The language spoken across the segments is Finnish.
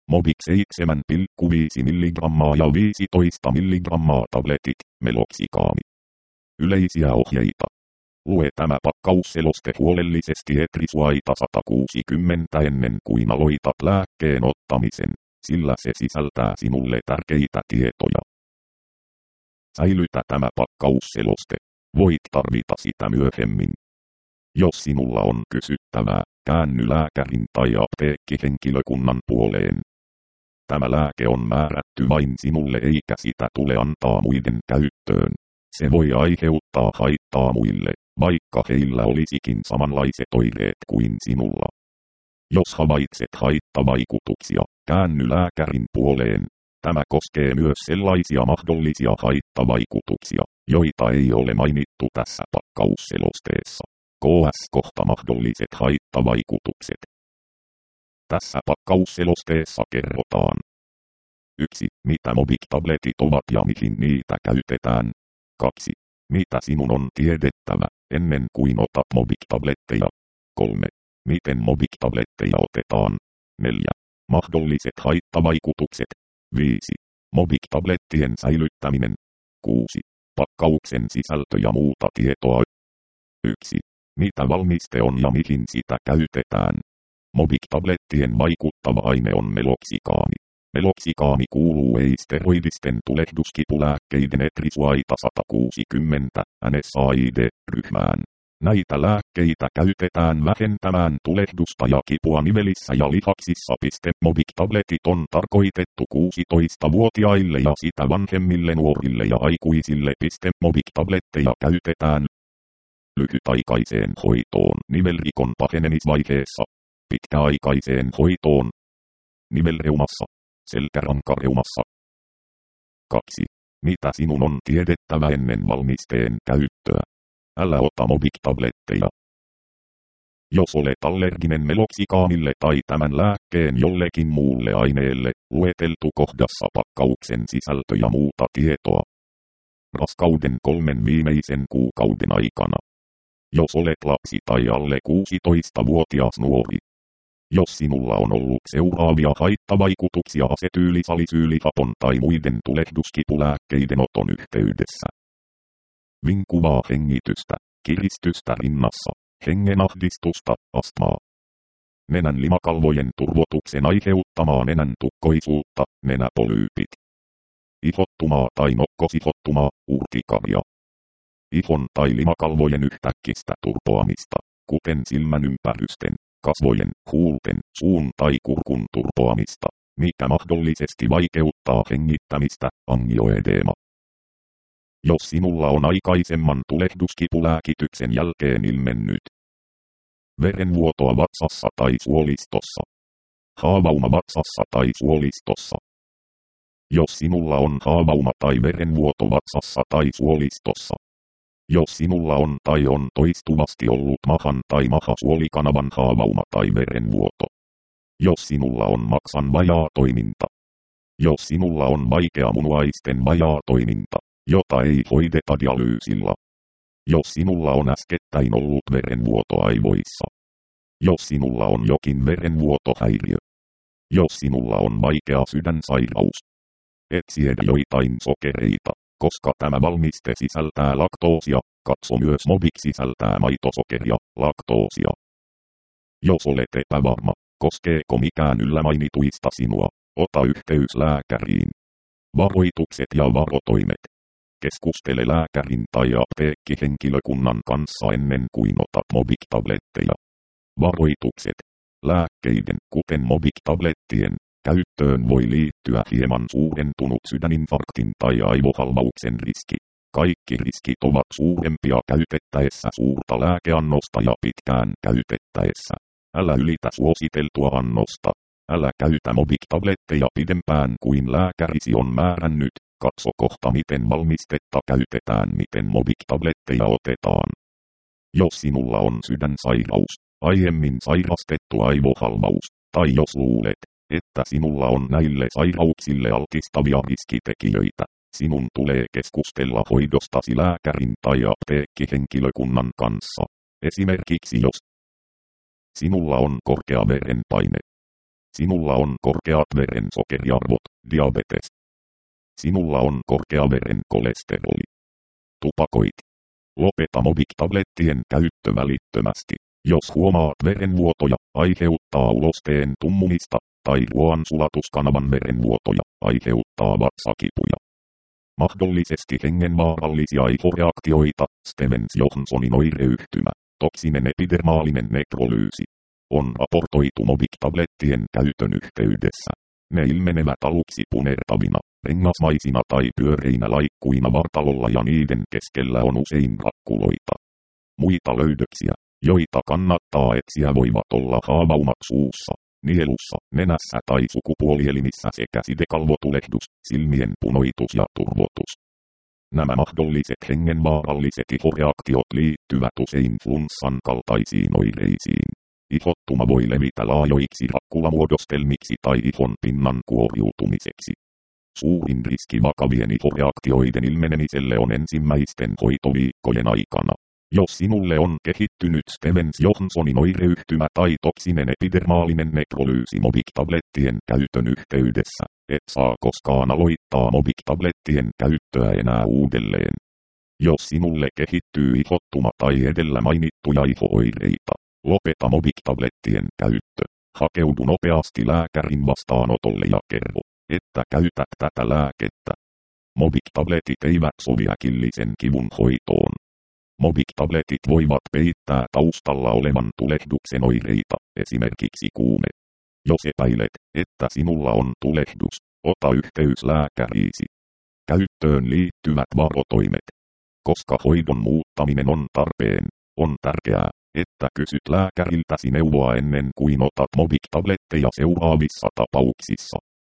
Movik 7,5 mg ja 15 mg tabletit, meloxicam. Yleisiä ohjeita. Lue tämä pakkausseloste huolellisesti Etrisuaita 160 ennen kuin aloitat lääkkeen ottamisen, sillä se sisältää sinulle tärkeitä tietoja. Säilytä tämä pakkausseloste. Voit tarvita sitä myöhemmin. Jos sinulla on kysyttävää, käänny lääkärin tai apteekkihenkilökunnan puoleen. Tämä lääke on määrätty vain sinulle eikä sitä tule antaa muiden käyttöön. Se voi aiheuttaa haittaa muille, vaikka heillä olisikin samanlaiset oireet kuin sinulla. Jos havaitset haittavaikutuksia, käänny lääkärin puoleen. Tämä koskee myös sellaisia mahdollisia haittavaikutuksia, joita ei ole mainittu tässä pakkausselosteessa. KS-kohta mahdolliset haittavaikutukset. Tässä pakkausselosteessa kerrotaan. 1. Mitä Movik-tabletit ovat ja mihin niitä käytetään. 2. Mitä sinun on tiedettävä, ennen kuin otat Movik-tabletteja. 3. Miten Movik-tabletteja otetaan. 4. Mahdolliset haittavaikutukset. 5. Movik-tablettien säilyttäminen. 6. Pakkauksen sisältö ja muuta tietoa. 1. Mitä valmiste on ja mihin sitä käytetään. Movik-tablettien vaikuttava aine on meloxicam. Meloxicam kuuluu ei-steroidisten tulehduskipulääkkeiden Etrisuaita 160 NSAID-ryhmään. Näitä lääkkeitä käytetään vähentämään tulehdusta ja kipua nivelissä ja lihaksissa. Movik-tabletit on tarkoitettu 16-vuotiaille ja sitä vanhemmille nuorille ja aikuisille. Movik-tabletteja käytetään lyhytaikaiseen hoitoon nivelrikon pahenemisvaiheessa, pitkäaikaiseen hoitoon nivelreumassa, selkärankareumassa. 2. Mitä sinun on tiedettävä ennen valmisteen käyttöä? Älä ota Movik-tabletteja. Jos olet allerginen meloxicamille tai tämän lääkkeen jollekin muulle aineelle, lueteltu kohdassa pakkauksen sisältö ja muuta tietoa. Raskauden 3 viimeisen kuukauden aikana. Jos olet lapsi tai alle 16-vuotias nuori. Jos sinulla on ollut seuraavia haittavaikutuksia asetyylisalisyylihapon tai muiden tulehduskipulääkkeiden oton yhteydessä. Vinkuvaa hengitystä, kiristystä rinnassa, hengenahdistusta, astmaa. Nenän limakalvojen turvotuksen aiheuttamaa nenän tukkoisuutta, nenäpolyypit. Ihottumaa tai nokkosihottumaa, urtikaria. Ihon tai limakalvojen yhtäkkistä turpoamista, kuten silmän ympärysten, kasvojen, huulten, suun tai kurkun turpoamista, mikä mahdollisesti vaikeuttaa hengittämistä, angioedeema. Jos sinulla on aikaisemman tulehduskipulääkityksen jälkeen ilmennyt verenvuotoa vatsassa tai suolistossa, haavauma vatsassa tai suolistossa. Jos sinulla on haavauma tai verenvuoto vatsassa tai suolistossa. Jos sinulla on tai on toistuvasti ollut mahan tai mahasuolikanavan haavauma tai verenvuoto. Jos sinulla on maksan vajaa toiminta. Jos sinulla on vaikea munuaisten vajaa toiminta, jota ei hoideta dialyysilla. Jos sinulla on äskettäin ollut verenvuoto aivoissa. Jos sinulla on jokin verenvuotohäiriö. Jos sinulla on vaikea sydänsairaus. Et siedä joitain sokereita. Koska tämä valmiste sisältää laktoosia, katso myös Movik sisältää maitosokeria, laktoosia. Jos olet epävarma, koskeeko mikään yllä mainituista sinua, ota yhteys lääkäriin. Varoitukset ja varotoimet. Keskustele lääkärin tai apteekkihenkilökunnan kanssa ennen kuin otat Movik-tabletteja. Varoitukset. Lääkkeiden, kuten Movik-tablettien, käyttöön voi liittyä hieman suurentunut sydäninfarktin tai aivohalvauksen riski. Kaikki riskit ovat suurempia käytettäessä suurta lääkeannosta ja pitkään käytettäessä. Älä ylitä suositeltua annosta. Älä käytä Movik-tabletteja pidempään kuin lääkärisi on määrännyt. Katso kohta miten valmistetta käytetään, miten Movik-tabletteja otetaan. Jos sinulla on sydänsairaus, aiemmin sairastettu aivohalvaus, tai jos luulet, että sinulla on näille sairauksille altistavia riskitekijöitä, sinun tulee keskustella hoidostasi lääkärin tai apteekkihenkilökunnan kanssa. Esimerkiksi jos sinulla on korkea verenpaine, Sinulla on korkeat verensokeriarvot, diabetes. Sinulla on korkea veren kolesteroli. Tupakoit. Lopeta Mobic-tablettien käyttö välittömästi. Jos huomaat verenvuotoja, aiheuttaa ulosteen tummumista, tai ruoansulatuskanavan verenvuotoja, aiheuttaa vatsakipuja. Mahdollisesti hengenvaarallisia ihoreaktioita, Stevens-Johnsonin oireyhtymä, toksinen epidermaalinen nekrolyysi. On raportoitu Mobic-tablettien käytön yhteydessä. Ne ilmenevät aluksi punertavina, rengasmaisina tai pyöreinä laikkuina vartalolla ja niiden keskellä on usein rakkuloita. Muita löydöksiä, joita kannattaa etsiä, voivat olla haavaumat suussa, nielussa, nenässä tai sukupuolielimissä sekä sidekalvotulehdus, silmien punoitus ja turvotus. Nämä mahdolliset hengenvaaralliset ihoreaktiot liittyvät usein flunssan kaltaisiin oireisiin. Ihottuma voi levitä laajoiksi rakkulamuodostelmiksi tai ihon pinnan kuoriutumiseksi. Suurin riski vakavien ihoreaktioiden ilmenemiselle on ensimmäisten hoitoviikkojen aikana. Jos sinulle on kehittynyt Stevens-Johnsonin oireyhtymä tai toksinen epidermaalinen nekrolyysi Mobic-tablettien käytön yhteydessä, et saa koskaan aloittaa Mobic-tablettien käyttöä enää uudelleen. Jos sinulle kehittyy ihottuma tai edellä mainittuja iho-oireita, lopeta Mobic-tablettien käyttö. Hakeudu nopeasti lääkärin vastaanotolle ja kerro, että käytät tätä lääkettä. Mobic-tabletit eivät sovi äkillisen kivun hoitoon. Mobic-tabletit voivat peittää taustalla olevan tulehduksen oireita, esimerkiksi kuume. Jos epäilet, että sinulla on tulehdus, ota yhteys lääkäriisi. Käyttöön liittyvät varotoimet. Koska hoidon muuttaminen on tarpeen, on tärkeää, että kysyt lääkäriltäsi neuvoa ennen kuin otat Mobic-tabletteja seuraavissa tapauksissa.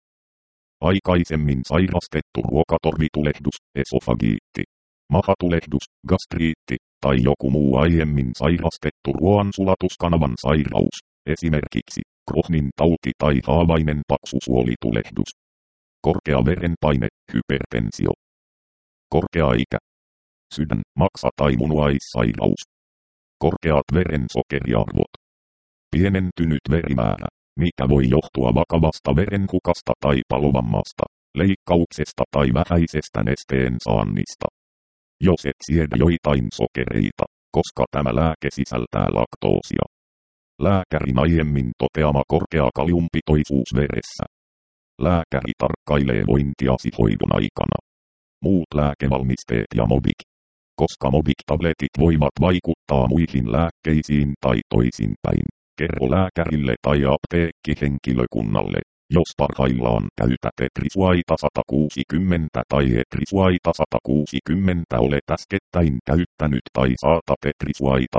Aikaisemmin sairastettu ruokatorvitulehdus, esofagiitti, mahatulehdus, gastriitti, tai joku muu aiemmin sairastettu ruoansulatuskanavan sairaus, esimerkiksi Crohnin tauti tai haavainen paksusuolitulehdus. Korkea verenpaine, hypertensio. Korkea ikä. Sydän, maksa tai munuaissairaus. Korkeat verensokeriarvot. Pienentynyt verimäärä, mikä voi johtua vakavasta verenhukasta tai palovammasta, leikkauksesta tai vähäisestä nesteen saannista. Jos et siedä joitain sokereita, koska tämä lääke sisältää laktoosia. Lääkärin aiemmin toteama korkea kaliumpitoisuus veressä. Lääkäri tarkkailee vointiasi hoidon aikana. Muut lääkevalmisteet ja Mobic. Koska Mobic-tabletit voivat vaikuttaa muihin lääkkeisiin tai toisinpäin, kerro lääkärille tai apteekkihenkilökunnalle, jos parhaillaan käytät etrisuaita 160 tai etrisuaita 160 olet äskettäin käyttänyt tai saatat etrisuaita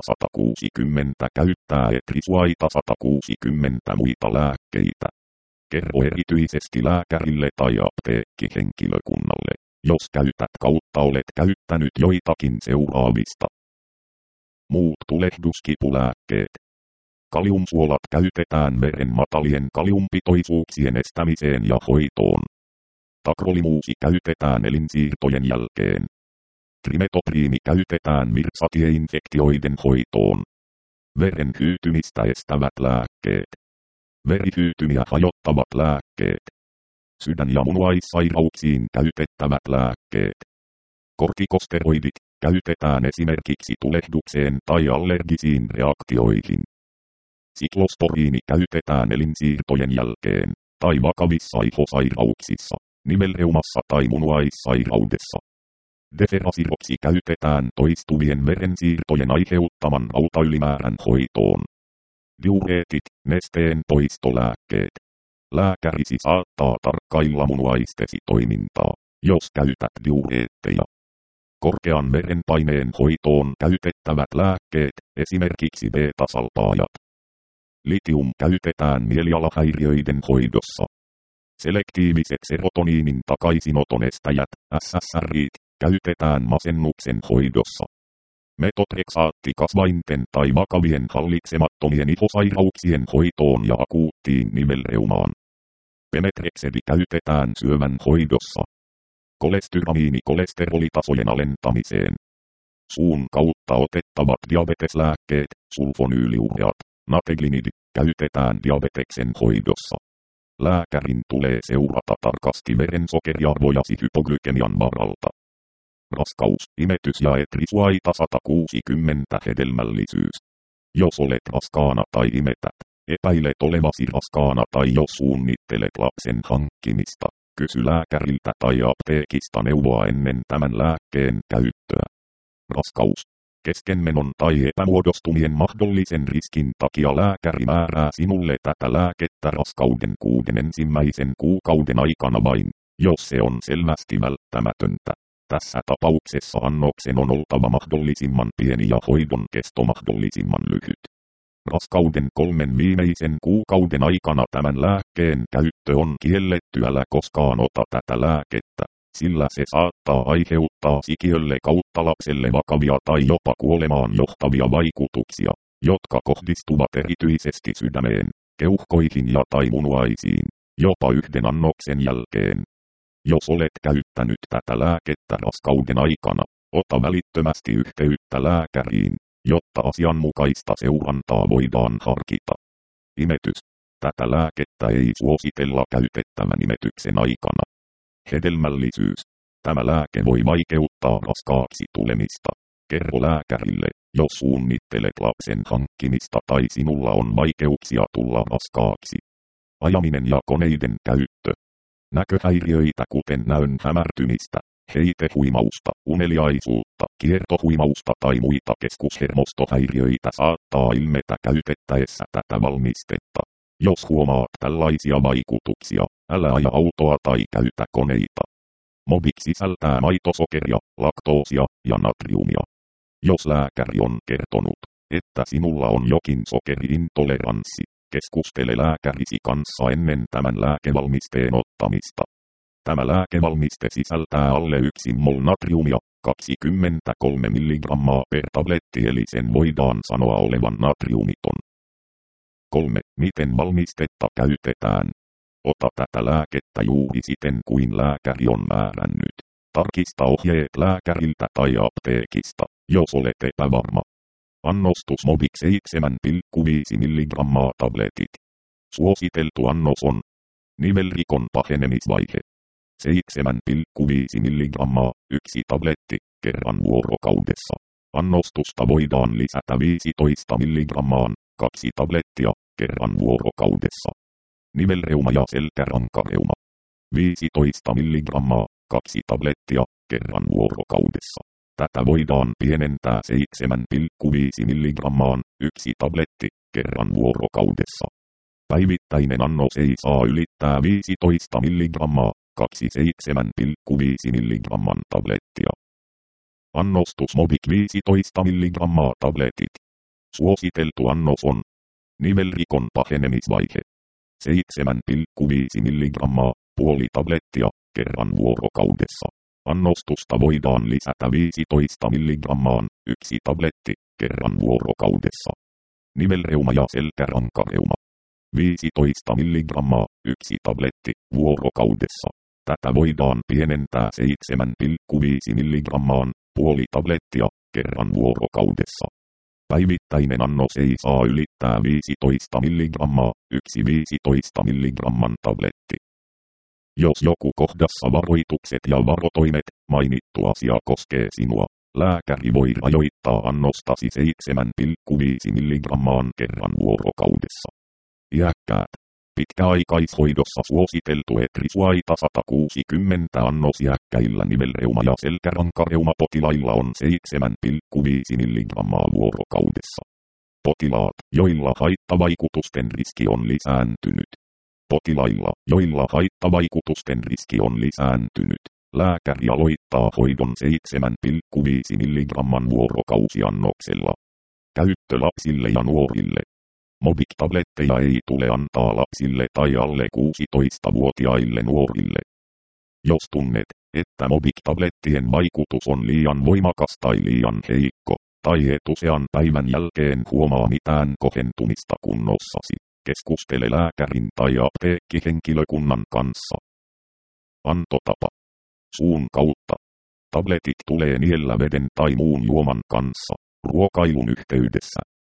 160 käyttää etrisuaita 160 muita lääkkeitä. Kerro erityisesti lääkärille tai apteekkihenkilökunnalle, jos käytät kautta olet käyttänyt joitakin seuraavista. Muut tulehduskipulääkkeet. Kaliumsuolat käytetään veren matalien kaliumpitoisuuksien estämiseen ja hoitoon. Takrolimuusi käytetään elinsiirtojen jälkeen. Trimetopriini käytetään virsatieinfektioiden hoitoon. Veren hyytymistä estävät lääkkeet. Verihyytymiä hajottavat lääkkeet. Sydän- ja munuaissairauksiin käytettävät lääkkeet. Kortikosteroidit käytetään esimerkiksi tulehdukseen tai allergisiin reaktioihin. Siklosporiini käytetään elinsiirtojen jälkeen, tai vakavissa ihosairauksissa, nivelreumassa tai munuaissairaudessa. Deferasiroksi käytetään toistuvien verensiirtojen aiheuttaman rautaylimäärän hoitoon. Diureetit, nesteen poistolääkkeet. Lääkärisi saattaa tarkkailla munuaistesi toimintaa, jos käytät diureetteja. Korkean verenpaineen hoitoon käytettävät lääkkeet, esimerkiksi beta-salpaajat. Litium käytetään mielialahäiriöiden hoidossa. Selektiiviset serotoniinin takaisinoton estäjät, SSRIt, käytetään masennuksen hoidossa. Metotreksaatti kasvainten tai vakavien hallitsemattomien ihosairauksien hoitoon ja akuuttiin nivelreumaan. Pemetreksedi käytetään syövän hoidossa. Kolestyramiini kolesterolitasojen alentamiseen. Suun kautta otettavat diabeteslääkkeet, sulfonyyliureat, nateglinidi, käytetään diabeteksen hoidossa. Lääkärin tulee seurata tarkasti verensokeriarvojasi hypoglykemian varalta. Raskaus, imetys ja etrisuaita 160 hedelmällisyys. Jos olet raskaana tai imetät, epäilet olevasi raskaana tai jos suunnittelet lapsen hankkimista, kysy lääkäriltä tai apteekista neuvoa ennen tämän lääkkeen käyttöä. Raskaus. Keskenmenon tai epämuodostumien mahdollisen riskin takia lääkäri määrää sinulle tätä lääkettä raskauden 6 ensimmäisen kuukauden aikana vain, jos se on selvästi välttämätöntä. Tässä tapauksessa annoksen on oltava mahdollisimman pieni ja hoidon kesto mahdollisimman lyhyt. Raskauden 3 viimeisen kuukauden aikana tämän lääkkeen käyttö on kielletty, älä koskaan ota tätä lääkettä, sillä se saattaa aiheuttaa sikiölle kautta lapselle vakavia tai jopa kuolemaan johtavia vaikutuksia, jotka kohdistuvat erityisesti sydämeen, keuhkoihin ja tai munuaisiin, jopa 1 annoksen jälkeen. Jos olet käyttänyt tätä lääkettä raskauden aikana, ota välittömästi yhteyttä lääkäriin, jotta asianmukaista seurantaa voidaan harkita. Imetys. Tätä lääkettä ei suositella käytettävän imetyksen aikana. Hedelmällisyys. Tämä lääke voi vaikeuttaa raskaaksi tulemista. Kerro lääkärille, jos suunnittelet lapsen hankkimista tai sinulla on vaikeuksia tulla raskaaksi. Ajaminen ja koneiden käyttö. Näköhäiriöitä kuten näön hämärtymistä, heitehuimausta, uneliaisuutta, kiertohuimausta tai muita keskushermostohäiriöitä saattaa ilmetä käytettäessä tätä valmistetta. Jos huomaat tällaisia vaikutuksia, älä aja autoa tai käytä koneita. Mobic sisältää maitosokeria, laktoosia ja natriumia. Jos lääkäri on kertonut, että sinulla on jokin sokeriintoleranssi, keskustele lääkärisi kanssa ennen tämän lääkevalmisteen ottamista. Tämä lääkevalmiste sisältää alle 1 mol natriumia, 23 mg per tabletti, eli sen voidaan sanoa olevan natriumiton. 3. Miten valmistetta käytetään? Ota tätä lääkettä juuri siten kuin lääkäri on määrännyt. Tarkista ohjeet lääkäriltä tai apteekista, jos olet epävarma. Annostus Mobic 7,5 mg tabletit. Suositeltu annos on nivelrikon pahenemisvaihe. 7,5 mg, 1 tabletti, kerran vuorokaudessa. Annostusta voidaan lisätä 15 mg, 2 tablettia, kerran vuorokaudessa. Nivelreuma ja selkärankareuma. 15 mg, 2 tablettia, kerran vuorokaudessa. Tätä voidaan pienentää 7,5 mg, 1 tabletti, kerran vuorokaudessa. Päivittäinen annos ei saa ylittää 15 mg, 2 7,5 mg tablettia. Annostus Mobic 15 mg tabletit. Suositeltu annos on nivelrikon pahenemisvaihe. 7,5 mg, puoli tablettia, kerran vuorokaudessa. Annostusta voidaan lisätä 15 mg, 1 tabletti, kerran vuorokaudessa. Nivelreuma ja selkärankareuma. 15 mg, 1 tabletti, vuorokaudessa. Tätä voidaan pienentää 7,5 mg, puoli tablettia, kerran vuorokaudessa. Päivittäinen annos ei saa ylittää 15 mg, 1 15 mg tabletti. Jos joku kohdassa varoitukset ja varotoimet, mainittu asia koskee sinua, lääkäri voi rajoittaa annostasi 7,5 mg kerran vuorokaudessa. Iäkkäät. Pitkäaikaishoidossa suositeltu etrisuaita 160 annos iäkkäillä nivelreuma- ja selkärankareumapotilailla on 7,5 mg vuorokaudessa. Potilaat, joilla haittavaikutusten riski on lisääntynyt. Potilailla, joilla haittavaikutusten riski on lisääntynyt, lääkäri aloittaa hoidon 7,5 mg vuorokausiannoksella. Käyttö lapsille ja nuorille. Mobic-tabletteja ei tule antaa lapsille tai alle 16-vuotiaille nuorille. Jos tunnet, että Mobic-tablettien vaikutus on liian voimakas tai liian heikko, tai et usean päivän jälkeen huomaa mitään kohentumista kunnossasi, keskustele lääkärin tai apteekkihenkilökunnan kanssa. Antotapa. Suun kautta. Tabletit tulee niellä veden tai muun juoman kanssa, ruokailun yhteydessä.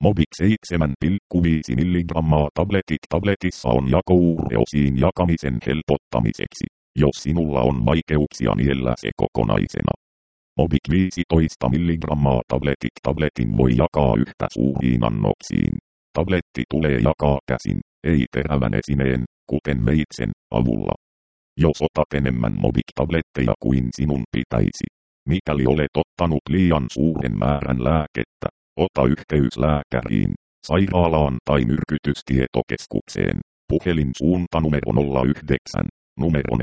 Mobic 7,5 milligrammaa tabletissa on jakoureosiin jakamisen helpottamiseksi, jos sinulla on vaikeuksia niellä se kokonaisena. Mobic 15 milligrammaa tabletin voi jakaa yhtä suuriin annoksiin. Tabletti tulee jakaa käsin, ei terävän esineen, kuten veitsen, avulla. Jos otat enemmän Mobic-tabletteja kuin sinun pitäisi, mikäli olet ottanut liian suuren määrän lääkettä, ota yhteys lääkäriin, sairaalaan tai myrkytystietokeskukseen. Puhelinsuunta numero 09, numero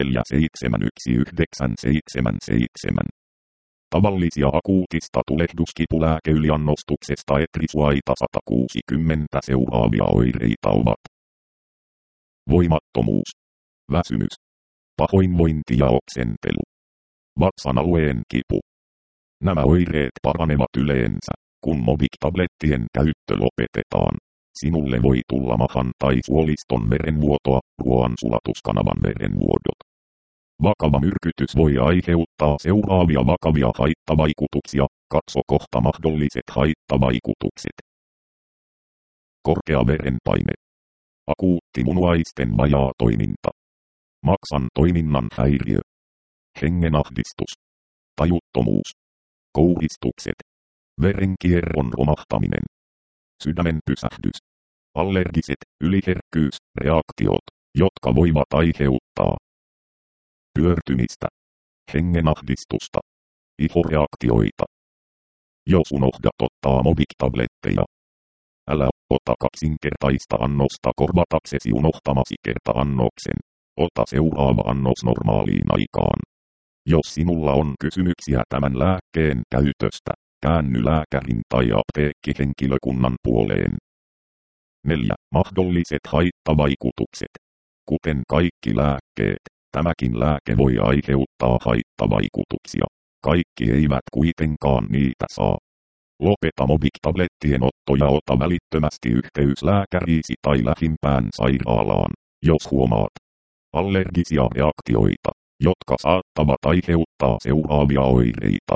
4711977. Tavallisia akuutista tulehduskipulääkeyliannostuksesta Etrisuaita 160 seuraavia oireita ovat: voimattomuus, väsymys, pahoinvointi ja oksentelu, vatsan alueen kipu. Nämä oireet paranevat yleensä, kun Mobic-tablettien käyttö lopetetaan. Sinulle voi tulla mahan tai suoliston verenvuotoa, ruoansulatuskanavan verenvuodot. Vakava myrkytys voi aiheuttaa seuraavia vakavia haittavaikutuksia, katso kohta mahdolliset haittavaikutukset. Korkea verenpaine. Akuutti munuaisten vajaa toiminta. Maksan toiminnan häiriö. Hengenahdistus. Tajuttomuus. Kouristukset. Verenkierron romahtaminen. Sydämen pysähdys. Allergiset yliherkkyysreaktiot, jotka voivat aiheuttaa pyörtymistä, hengenahdistusta, ihoreaktioita. Jos unohdat ottaa Mobic-tabletteja, älä ota kaksinkertaista annosta korvataksesi unohtamasi kerta-annoksen. Ota seuraava annos normaaliin aikaan. Jos sinulla on kysymyksiä tämän lääkkeen käytöstä, käänny lääkärin tai apteekkihenkilökunnan puoleen. 4. Mahdolliset haittavaikutukset. Kuten kaikki lääkkeet, tämäkin lääke voi aiheuttaa haittavaikutuksia. Kaikki eivät kuitenkaan niitä saa. Lopeta Mobic-tablettien otto ja ota välittömästi yhteys lääkäriisi tai lähimpään sairaalaan, jos huomaat allergisia reaktioita, jotka saattavat aiheuttaa seuraavia oireita.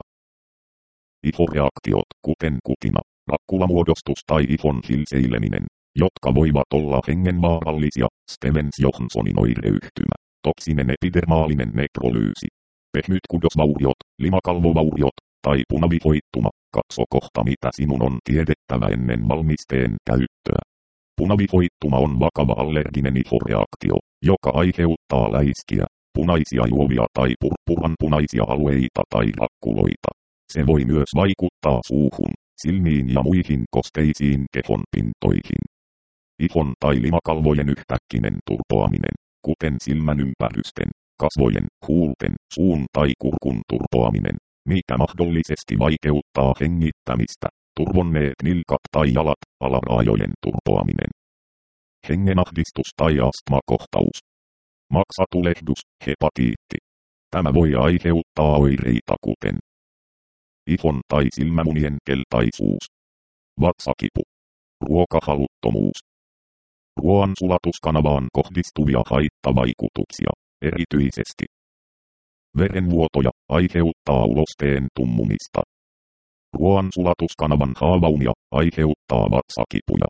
Ihoreaktiot, kuten kutina, rakkulamuodostus tai ihon hilseileminen, jotka voivat olla hengenvaarallisia, Stevens-Johnsonin oireyhtymä, toksinen epidermaalinen nekrolyysi, pehmytkudosvauriot, limakalvovauriot tai punavihoittuma. Katso kohta mitä sinun on tiedettävä ennen valmisteen käyttöä. Punavihoittuma on vakava allerginen ihoreaktio, joka aiheuttaa läiskiä, punaisia juovia tai purppuranpunaisia alueita tai rakkuloita. Se voi myös vaikuttaa suuhun, silmiin ja muihin kosteisiin kehonpintoihin. Ihon tai limakalvojen yhtäkkinen turpoaminen, kuten silmän ympärysten, kasvojen, huulten, suun tai kurkun turpoaminen, mikä mahdollisesti vaikeuttaa hengittämistä, turvonneet nilkat tai jalat, alaraajojen turpoaminen. Hengenahdistus tai astmakohtaus. Maksatulehdus, hepatiitti. Tämä voi aiheuttaa oireita kuten ihon tai silmämunien keltaisuus, vatsakipu, ruokahaluttomuus, ruoansulatuskanavaan kohdistuvia haittavaikutuksia, erityisesti verenvuotoja, aiheuttaa ulosteen tummumista. Ruoansulatuskanavan haavaumia, aiheuttaa vatsakipuja.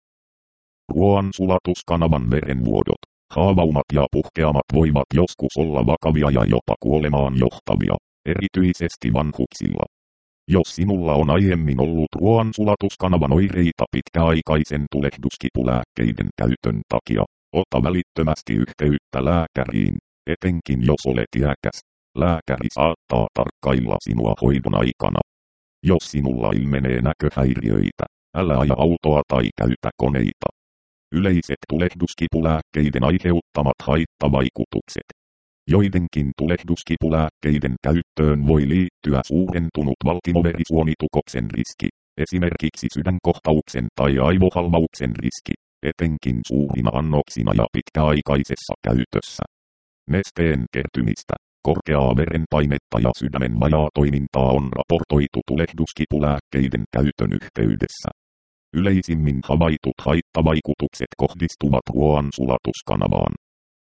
Ruoansulatuskanavan verenvuodot, haavaumat ja puhkeamat voivat joskus olla vakavia ja jopa kuolemaan johtavia, erityisesti vanhuksilla. Jos sinulla on aiemmin ollut ruoansulatuskanavan oireita pitkäaikaisen tulehduskipulääkkeiden käytön takia, ota välittömästi yhteyttä lääkäriin, etenkin jos olet iäkäs. Lääkäri saattaa tarkkailla sinua hoidon aikana. Jos sinulla ilmenee näköhäiriöitä, älä aja autoa tai käytä koneita. Yleiset tulehduskipulääkkeiden aiheuttamat haittavaikutukset. Joidenkin tulehduskipulääkkeiden käyttöön voi liittyä suurentunut valtimoverisuonitukoksen riski, esimerkiksi sydänkohtauksen tai aivohalvauksen riski, etenkin suurina annoksina ja pitkäaikaisessa käytössä. Nesteen kertymistä, korkeaa verenpainetta ja sydämen vajaa toimintaa on raportoitu tulehduskipulääkkeiden käytön yhteydessä. Yleisimmin havaitut haittavaikutukset kohdistuvat ruoansulatuskanavaan.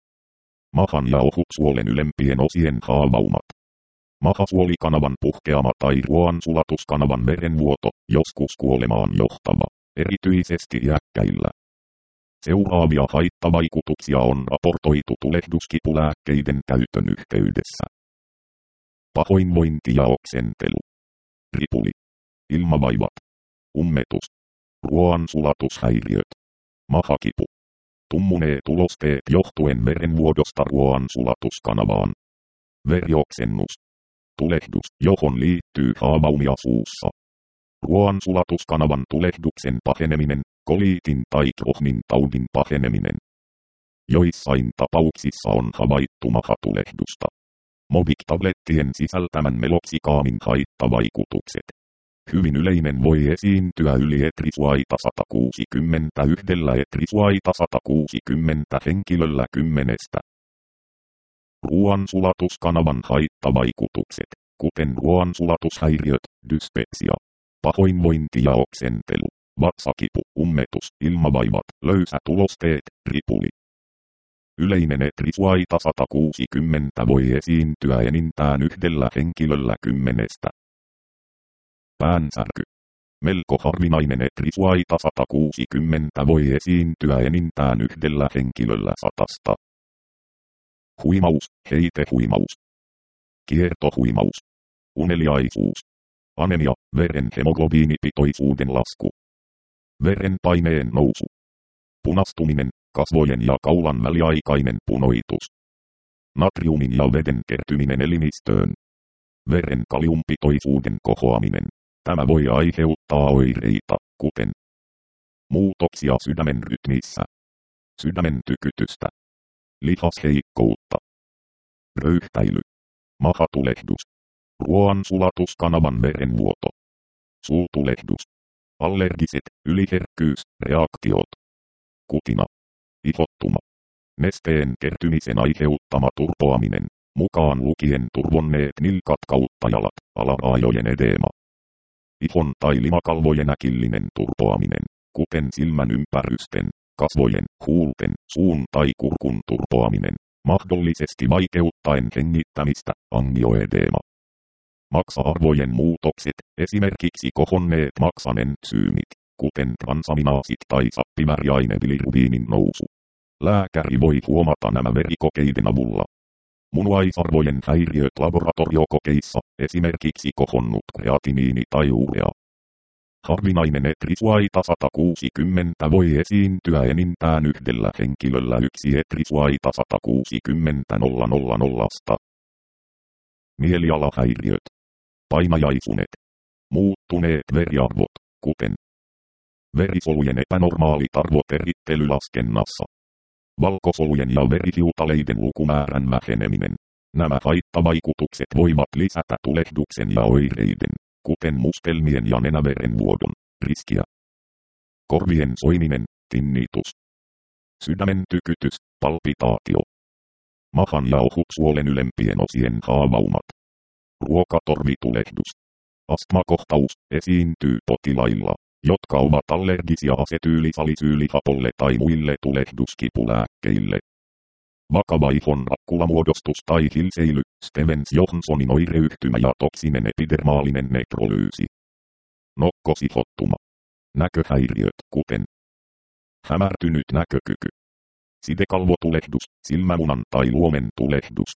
Mahan ja ohutsuolen ylempien osien haavaumat. Mahasuolikanavan puhkeama tai ruoansulatuskanavan verenvuoto, joskus kuolemaan johtava, erityisesti iäkkäillä. Seuraavia haittavaikutuksia on raportoitu tulehduskipulääkkeiden käytön yhteydessä. Pahoinvointi ja oksentelu. Ripuli. Ilmavaivat. Ummetus. Ruoansulatushäiriöt. Mahakipu. Tummuneet ulosteet johtuen verenvuodosta ruoansulatuskanavaan. Verioksennus. Tulehdus, johon liittyy haavaumia suussa. Ruoansulatuskanavan tulehduksen paheneminen, koliitin tai Crohnin taudin paheneminen. Joissain tapauksissa on havaittu mahatulehdusta. Movik-tablettien sisältämän meloxicaamin haittavaikutukset. Hyvin yleinen voi esiintyä yli etrisuaita 161 etrisuaita 160 henkilöllä 10. Ruoansulatuskanavan haittavaikutukset, kuten ruoansulatushäiriöt, dyspepsia, pahoinvointi ja oksentelu, vatsakipu, ummetus, ilmavaivat, löysät ulosteet, ripuli. Yleinen etrisuaita 160 voi esiintyä enintään yhdellä henkilöllä 10. Päänsärky. Melko harvinainen etrisuaita 160 voi esiintyä enintään yhdellä henkilöllä 100. Huimaus, heitehuimaus. Kiertohuimaus. Uneliaisuus. Anemia, veren hemoglobiinipitoisuuden lasku. Verenpaineen nousu. Punastuminen, kasvojen ja kaulan väliaikainen punoitus. Natriumin ja veden kertyminen elimistöön. Veren kaliumpitoisuuden kohoaminen. Tämä voi aiheuttaa oireita, kuten muutoksia sydämen rytmissä, sydämen tykytystä, lihasheikkoutta, röyhtäily, mahatulehdus, ruoansulatuskanavan verenvuoto, suutulehdus, allergiset yliherkkyysreaktiot, kutina, ihottuma, nesteen kertymisen aiheuttama turpoaminen, mukaan lukien turvonneet nilkat kautta jalat, alaraajojen edeema. Ihon tai limakalvojen äkillinen turpoaminen, kuten silmän ympärysten, kasvojen, huulten, suun tai kurkun turpoaminen, mahdollisesti vaikeuttaen hengittämistä, angioedeema. Maksa-arvojen muutokset, esimerkiksi kohonneet maksan entsyymit, kuten transaminaasit tai sappiväriaine-bilirubiinin nousu. Lääkäri voi huomata nämä verikokeiden avulla. Munuaisarvojen häiriöt laboratoriokokeissa, esimerkiksi kohonnut kreatiniini tai urea. Harvinainen etrisuaita 160 voi esiintyä enintään yhdellä henkilöllä 1 etrisuaita 160 000. Mielialahäiriöt. Painajaisunet. Muuttuneet veriarvot, kuten verisolujen epänormaalit arvot erittelylaskennassa. Valkosolujen ja verihiutaleiden lukumäärän väheneminen. Nämä haittavaikutukset voivat lisätä tulehduksen ja oireiden, kuten mustelmien ja nenäverenvuodon, riskiä. Korvien soiminen, tinnitus. Sydämen tykytys, palpitaatio. Mahan ja ohutsuolen ylempien osien haavaumat. Ruokatorvitulehdus. Astmakohtaus esiintyy potilailla, jotka ovat allergisia asetyylisalisylihapolle tai muille tulehduskipulääkkeille. Vakava ihon rakkulamuodostus tai hilseily, Stevens-Johnsonin oireyhtymä ja toksinen epidermaalinen nekrolyysi. Nokkosihottuma. Näköhäiriöt, kuten hämärtynyt näkökyky. Sidekalvotulehdus, silmämunan tai luomen tulehdus.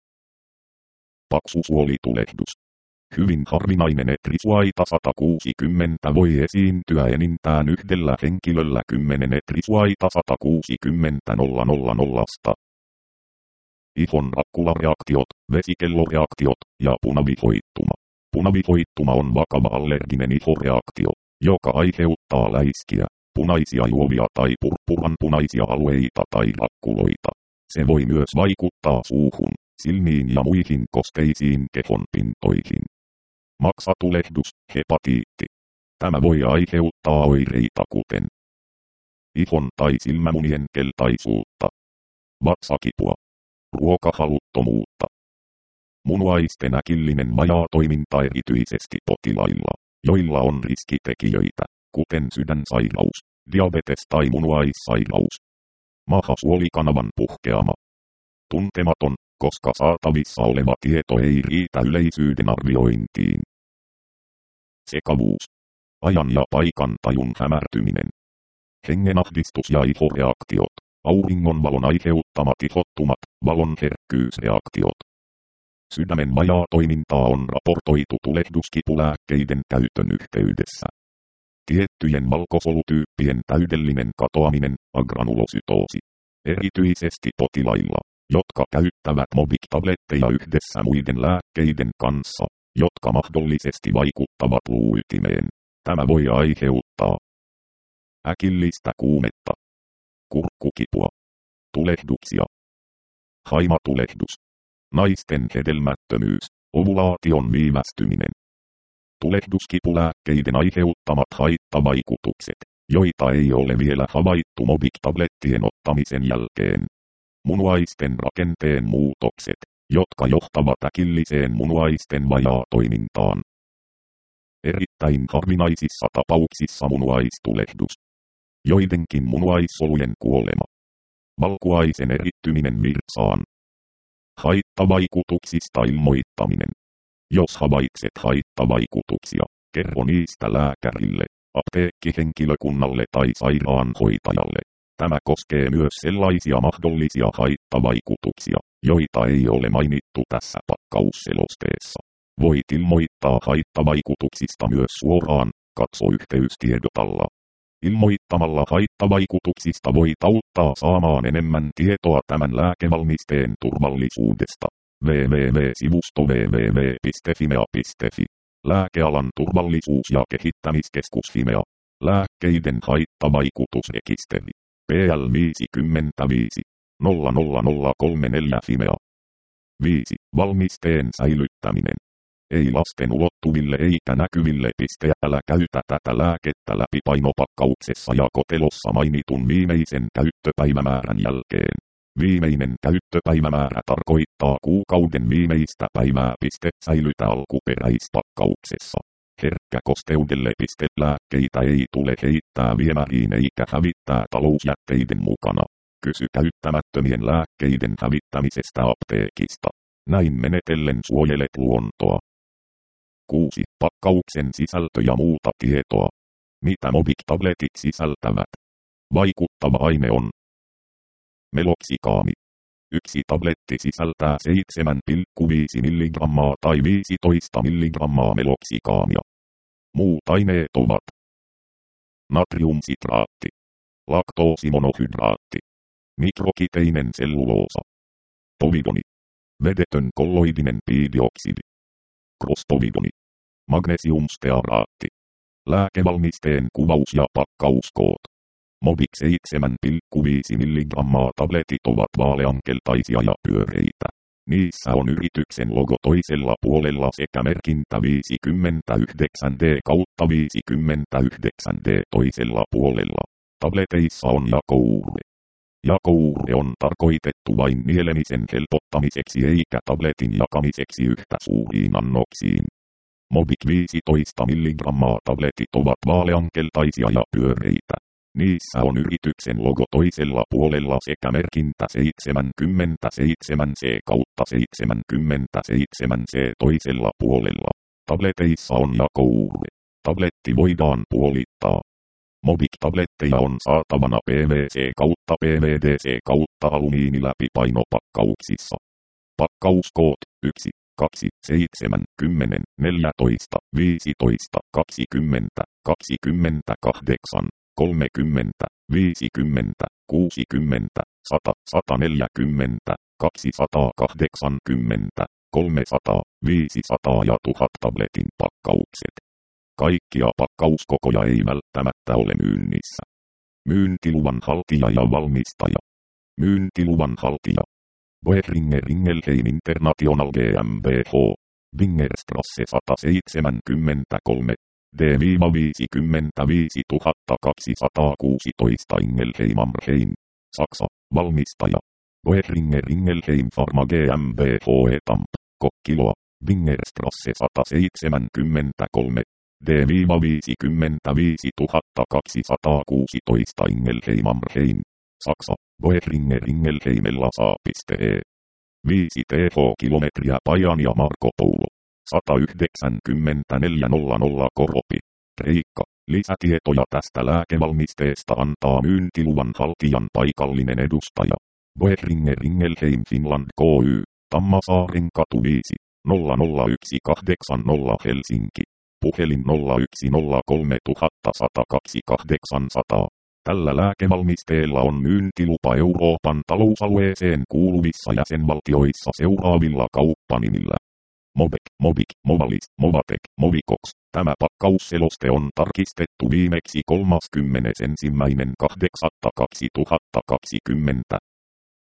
Paksusuolitulehdus. Hyvin harvinainen etrisuaita 160 voi esiintyä enintään yhdellä henkilöllä 10 etrisuaita 160 000. Ihon rakkulareaktiot, vesikelloreaktiot ja punavihoittuma. Punavihoittuma on vakava allerginen ihoreaktio, joka aiheuttaa läiskiä, punaisia juovia tai purppuranpunaisia alueita tai rakkuloita. Se voi myös vaikuttaa suuhun, silmiin ja muihin kosteisiin kehonpintoihin. Maksatulehdus, hepatiitti. Tämä voi aiheuttaa oireita kuten ihon tai silmämunien keltaisuutta, vatsakipua, ruokahaluttomuutta. Munuaisten äkillinen vajaatoiminta erityisesti potilailla, joilla on riskitekijöitä, kuten sydänsairaus, diabetes tai munuaissairaus. Mahasuolikanavan puhkeama. Tuntematon, koska saatavissa oleva tieto ei riitä yleisyyden arviointiin. Sekavuus. Ajan ja paikan tajun hämärtyminen. hengenahdistus ja ihoreaktiot, auringonvalon aiheuttamat ihottumat, valon herkkyysreaktiot. Sydämen vajaa toimintaa on raportoitu tulehduskipulääkkeiden käytön yhteydessä. Tiettyjen valkosolutyyppien täydellinen katoaminen, agranulosytoosi. Erityisesti potilailla, jotka käyttävät Mobic-tabletteja yhdessä muiden lääkkeiden kanssa, jotka mahdollisesti vaikuttavat luuytimeen. Tämä voi aiheuttaa äkillistä kuumetta, kurkkukipua, tulehduksia, haimatulehdus, naisten hedelmättömyys, ovulaation viivästyminen. Tulehduskipulääkkeiden aiheuttamat haittavaikutukset, joita ei ole vielä havaittu Mobic-tablettien ottamisen jälkeen. Munuaisten rakenteen muutokset, jotka johtavat äkilliseen munuaisten vajaatoimintaan. Erittäin harvinaisissa tapauksissa munuaistulehdus. Joidenkin munuaissolujen kuolema. Valkuaisen erittyminen virsaan. Haittavaikutuksista ilmoittaminen. Jos havaitset haittavaikutuksia, kerro niistä lääkärille, apteekkihenkilökunnalle tai sairaanhoitajalle. Tämä koskee myös sellaisia mahdollisia haittavaikutuksia, joita ei ole mainittu tässä pakkausselosteessa. Voit ilmoittaa haittavaikutuksista myös suoraan, katso yhteystiedot alla. Ilmoittamalla haittavaikutuksista voit auttaa saamaan enemmän tietoa tämän lääkevalmisteen turvallisuudesta. www.sivusto www.fimea.fi. Lääkealan turvallisuus- ja kehittämiskeskus Fimea. Lääkkeiden haittavaikutusrekisteri. PL 55 00034 Fimea. 5. Valmisteen säilyttäminen. Ei lasten ulottuville eikä näkyville. Älä käytä tätä lääkettä läpi painopakkauksessa ja kotelossa mainitun viimeisen käyttöpäivämäärän jälkeen. Viimeinen käyttöpäivämäärä tarkoittaa kuukauden viimeistä päivää. Säilytä alkuperäispakkauksessa. Herkkäkosteudelle. Lääkkeitä ei tule heittää viemäriin eikä hävittää talousjätteiden mukana. Kysy käyttämättömien lääkkeiden hävittämisestä apteekista. Näin menetellen suojelet luontoa. 6. Pakkauksen sisältö ja muuta tietoa. Mitä Mobic-tabletit sisältävät? Vaikuttava aine on meloksikaami. Yksi tabletti sisältää 7,5 mg tai 15 mg meloksikaamia. Muut aineet ovat natriumsitraatti, laktoosimonohydraatti, mikrokiteinen selluloosa, povidoni, vedetön kolloidinen piidioksidi, krostovidoni, magnesiumstearaatti. Lääkevalmisteen kuvaus ja pakkauskoot. Mobic 7,5 mg tabletit ovat vaaleankeltaisia ja pyöreitä. Niissä on yrityksen logo toisella puolella sekä merkintä 59D/59D toisella puolella. Tableteissa on jakouhre. Jakouhre on tarkoitettu vain nielemisen helpottamiseksi eikä tabletin jakamiseksi yhtä suuriin annoksiin. Mobic 15 mg tabletit ovat vaaleankeltaisia ja pyöreitä. Niissä on yrityksen logo toisella puolella sekä merkintä 77C/77C toisella puolella. Tableteissa on jakouhre. Tabletti voidaan puolittaa. Mobic-tabletteja on saatavana PVC/PVDC/alumiiniläpipainopakkauksissa. Pakkauskoot 1, 2, 7, 10, 14, 15, 20, 28, 30, 50, 60, 100, 140, 280, 300, 500 ja 1000 tabletin pakkaukset. Kaikkia pakkauskokoja ei välttämättä ole myynnissä. Myyntiluvan haltija ja valmistaja. Myyntiluvan haltija. Boehringer Ingelheim International GmbH. Wingerstrasse 173. D-55216 Ingelheim am Rhein. Saksa. Valmistaja. Boehringer Ingelheim Pharma GmbH Etamp. Kokkiloa. Wingerstrasse 173. D-55216 Ingelheim am Rhein. Saksa. Boehringer Ingelheimella saa.e. 5 TH kilometriä Pajan ja Marko Poulo. 194 000 Koropi. Riikka, lisätietoja tästä lääkevalmisteesta antaa myyntiluvan haltijan paikallinen edustaja. Boehringer Ingelheim Finland Ky, Tammasaarin katu 5, 00180 Helsinki. Puhelin 0103102800. Tällä lääkevalmisteella on myyntilupa Euroopan talousalueeseen kuuluvissa jäsenvaltioissa seuraavilla kauppanimillä. Mobek, Mobik, Movalis, Movatek, Movikox. Tämä pakkausseloste on tarkistettu viimeksi 31.8.2020.